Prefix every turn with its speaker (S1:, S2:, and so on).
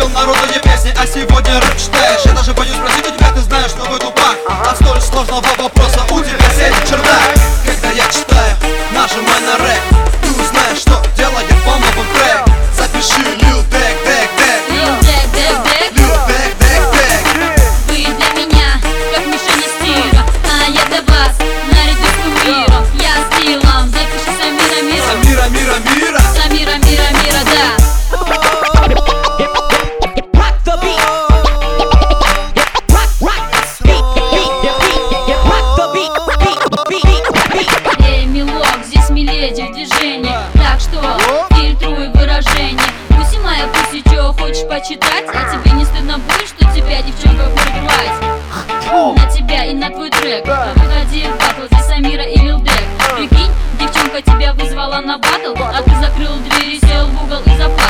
S1: пел народные песни, а сегодня рэп читаешь. Я даже боюсь спросить у тебя, ты знаешь новый тупак. От столь сложного вопроса у тебя сядет чердак. Когда я читаю, нажимай на рэп, ты узнаешь, что делает бомбовый трек. Запиши Lil Tek Tek Tek.
S2: Lil Tek Tek Tek.
S1: Lil Tek Tek Tek.
S2: Вы для меня как мишень из тира, а я для вас наряду с кумиром. Я с Лилом, запиши Самира Мира.
S1: Самира Мира Мира.
S2: Самира Мира Мира, да. Эй, милок, здесь миледи в движении, так что фильтруй выражение. Пусть моя пусть чё хочешь почитать, а тебе не стыдно будет, что тебя девчонка будет рвать на тебя и на твой трек. Выходи в батл, здесь Самира и Lil Tek. Прикинь, девчонка тебя вызвала на батл, а ты закрыл дверь и сел в угол и запал.